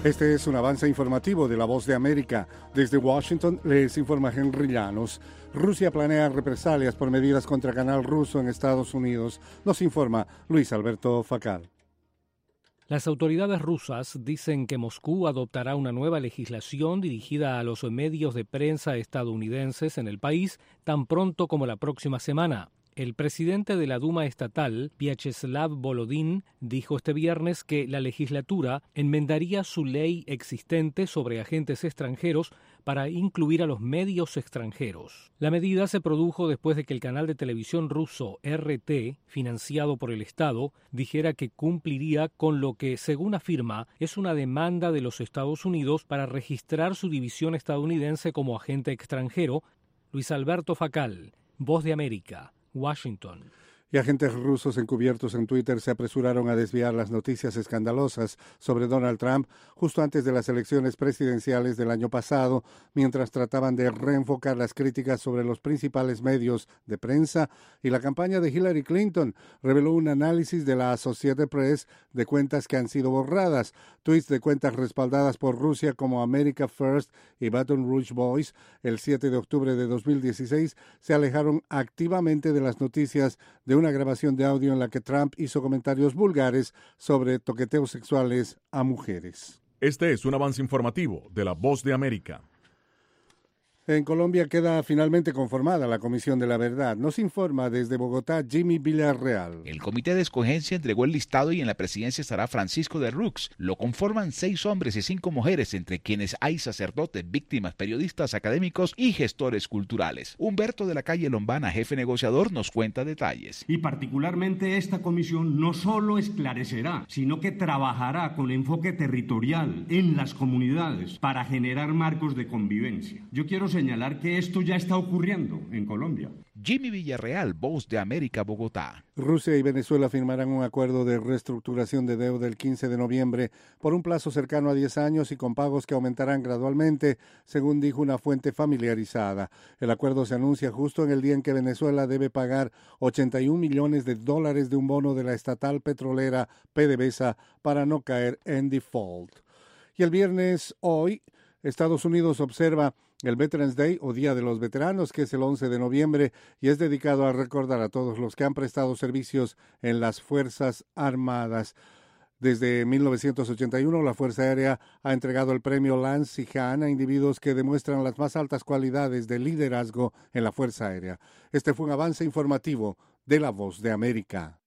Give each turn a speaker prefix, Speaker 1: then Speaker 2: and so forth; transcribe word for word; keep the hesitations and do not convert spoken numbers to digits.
Speaker 1: Este es un avance informativo de La Voz de América. Desde Washington les informa Henry Llanos. Rusia planea represalias por medidas contra Canal Ruso en Estados Unidos. Nos informa Luis Alberto Facal.
Speaker 2: Las autoridades rusas dicen que Moscú adoptará una nueva legislación dirigida a los medios de prensa estadounidenses en el país tan pronto como la próxima semana. El presidente de la Duma estatal, Vyacheslav Volodin, dijo este viernes que la legislatura enmendaría su ley existente sobre agentes extranjeros para incluir a los medios extranjeros. La medida se produjo después de que el canal de televisión ruso R T, financiado por el Estado, dijera que cumpliría con lo que, según afirma, es una demanda de los Estados Unidos para registrar su división estadounidense como agente extranjero. Luis Alberto Facal, Voz de América, Washington.
Speaker 1: Y agentes rusos encubiertos en Twitter se apresuraron a desviar las noticias escandalosas sobre Donald Trump justo antes de las elecciones presidenciales del año pasado, mientras trataban de reenfocar las críticas sobre los principales medios de prensa y la campaña de Hillary Clinton. Reveló un análisis de la Associated Press de cuentas que han sido borradas. Tweets de cuentas respaldadas por Rusia como America First y Baton Rouge Boys el siete de octubre de dos mil dieciséis se alejaron activamente de las noticias de una grabación de audio en la que Trump hizo comentarios vulgares sobre toqueteos sexuales a mujeres.
Speaker 3: Este es un avance informativo de La Voz de América.
Speaker 1: En Colombia queda finalmente conformada la Comisión de la Verdad. Nos informa desde Bogotá Jimmy Villarreal.
Speaker 4: El comité de escogencia entregó el listado y en la presidencia estará Francisco de Rux. Lo conforman seis hombres y cinco mujeres, entre quienes hay sacerdotes, víctimas, periodistas, académicos y gestores culturales. Humberto de la Calle Lombana, jefe negociador, nos cuenta detalles.
Speaker 5: Y particularmente esta comisión no solo esclarecerá, sino que trabajará con enfoque territorial en las comunidades para generar marcos de convivencia. Yo quiero señalar que esto ya está ocurriendo en Colombia.
Speaker 4: Jimmy Villarreal, Voz de América, Bogotá.
Speaker 1: Rusia y Venezuela firmarán un acuerdo de reestructuración de deuda el quince de noviembre por un plazo cercano a diez años y con pagos que aumentarán gradualmente, según dijo una fuente familiarizada. El acuerdo se anuncia justo en el día en que Venezuela debe pagar ochenta y un millones de dólares de un bono de la estatal petrolera PDVSA para no caer en default. Y el viernes, hoy, Estados Unidos observa el Veterans Day o Día de los Veteranos, que es el once de noviembre y es dedicado a recordar a todos los que han prestado servicios en las Fuerzas Armadas. Desde mil novecientos ochenta y uno, la Fuerza Aérea ha entregado el premio Lance Sihanouk a individuos que demuestran las más altas cualidades de liderazgo en la Fuerza Aérea. Este fue un avance informativo de La Voz de América.